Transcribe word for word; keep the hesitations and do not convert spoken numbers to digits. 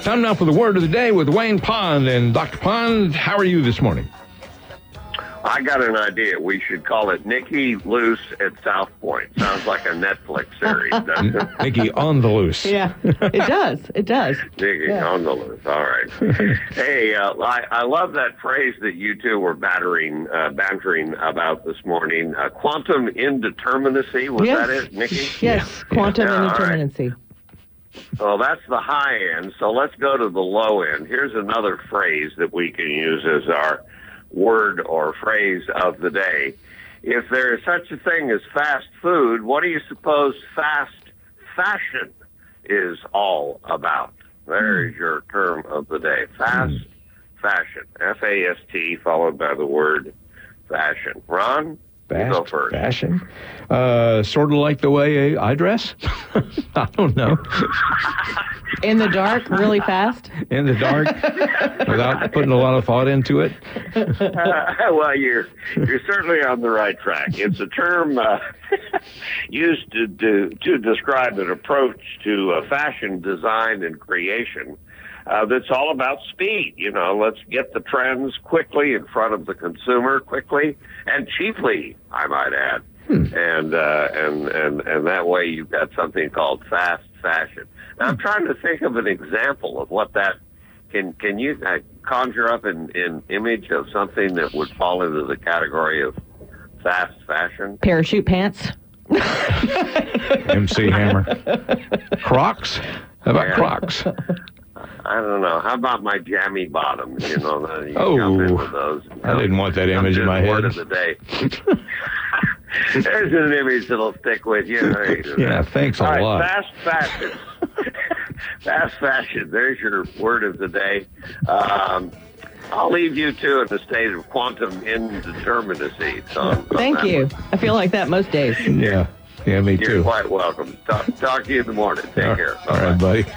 Time now for the word of the day with Wayne Pond. And Doctor Pond, how are you this morning? I got an idea. We should call it Nikki Loose at South Point. Sounds like a Netflix series, doesn't it? Nikki on the loose. Yeah, it does. It does. Nikki Yeah. on the loose. All right. Hey, uh, I, I love that phrase that you two were battering, uh, bantering about this morning. Uh, quantum indeterminacy. Was Yes. that it, Nikki? Yes, quantum Yeah, all right. indeterminacy. Well, that's the high end. So let's go to the low end. Here's another phrase that we can use as our word or phrase of the day. If there is such a thing as fast food, what do you suppose fast fashion is all about? There's your term of the day. Fast fashion. F A S T followed by the word fashion. Ron, you go Fast first. fashion. Uh, sort of like the way I dress. I don't know. In the dark, really fast. In the dark, without putting a lot of thought into it. Uh, well, you're you're certainly on the right track. It's a term uh, used to, to to describe an approach to uh, fashion design and creation uh, that's all about speed. You know, let's get the trends quickly in front of the consumer, quickly and cheaply, I might add. Hmm. And uh, and and and that way you've got something called fast fashion. Now, I'm trying to think of an example of what that. Can can you uh, conjure up an, an image of something that would fall into the category of fast fashion? Parachute pants. M C Hammer. Crocs? How about Yeah. Crocs? I don't know. How about my jammy bottoms? You know, you Oh, jump in with those. I didn't want that Comes image in my word head. of the day. There's an image that'll stick with you. Yeah, thanks a All right, lot. fast fashion. Fast fashion. There's your word of the day. Um, I'll leave you two in a state of quantum indeterminacy. So on Thank that you. one. I feel like that most days. Yeah. Yeah, me You're too. quite welcome. Talk, talk to you in the morning. Take All- care. All Bye-bye. right, buddy.